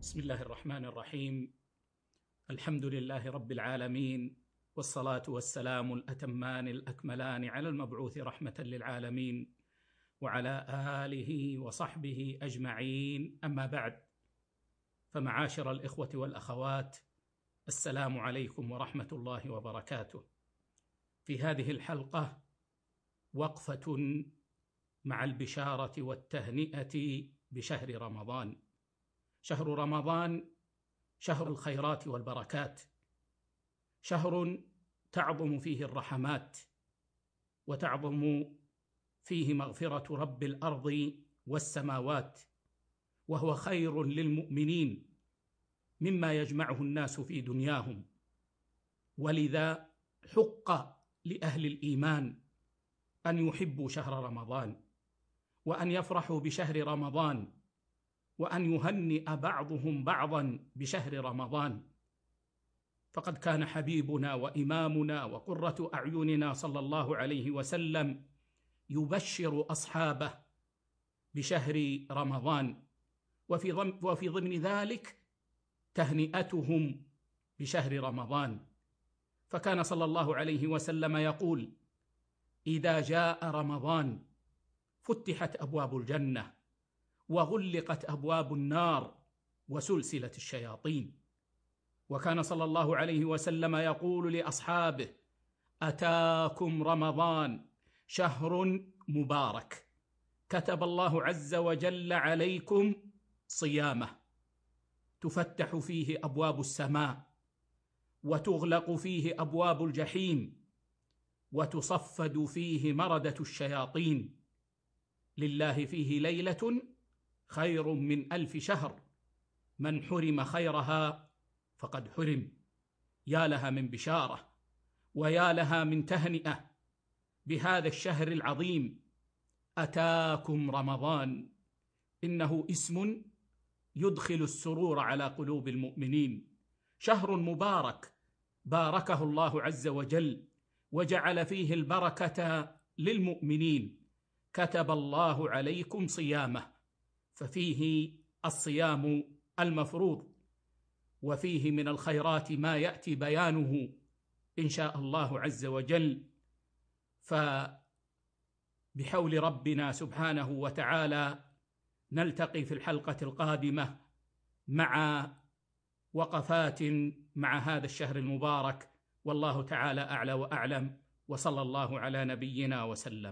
بسم الله الرحمن الرحيم. الحمد لله رب العالمين، والصلاة والسلام الأتمان الأكملان على المبعوث رحمة للعالمين وعلى آله وصحبه أجمعين، أما بعد. فمعاشر الإخوة والأخوات، السلام عليكم ورحمة الله وبركاته. في هذه الحلقة وقفة مع البشارة والتهنئة بشهر رمضان. شهر رمضان شهر الخيرات والبركات، شهر تعظم فيه الرحمات وتعظم فيه مغفرة رب الأرض والسماوات، وهو خير للمؤمنين مما يجمعه الناس في دنياهم. ولذا حق لأهل الإيمان أن يحبوا شهر رمضان، وأن يفرحوا بشهر رمضان، وأن يهنئ بعضهم بعضا بشهر رمضان. فقد كان حبيبنا وإمامنا وقرة أعيننا صلى الله عليه وسلم يبشر أصحابه بشهر رمضان، وفي ضمن ذلك تهنئتهم بشهر رمضان. فكان صلى الله عليه وسلم يقول: إذا جاء رمضان فتحت أبواب الجنة وغلقت أبواب النار وسلسلة الشياطين. وكان صلى الله عليه وسلم يقول لأصحابه: أتاكم رمضان شهر مبارك كتب الله عز وجل عليكم صيامه، تفتح فيه أبواب السماء وتغلق فيه أبواب الجحيم وتصفد فيه مردة الشياطين. لله فيه ليلة خير من 1000 شهر، من حرم خيرها فقد حرم. يا لها من بشارة ويا لها من تهنئة بهذا الشهر العظيم. أتاكم رمضان، إنه اسم يدخل السرور على قلوب المؤمنين. شهر مبارك باركه الله عز وجل وجعل فيه البركة للمؤمنين. كتب الله عليكم صيامه، ففيه الصيام المفروض، وفيه من الخيرات ما يأتي بيانه إن شاء الله عز وجل. فبحول ربنا سبحانه وتعالى نلتقي في الحلقة القادمة مع وقفات مع هذا الشهر المبارك، والله تعالى أعلى وأعلم، وصلى الله على نبينا وسلم.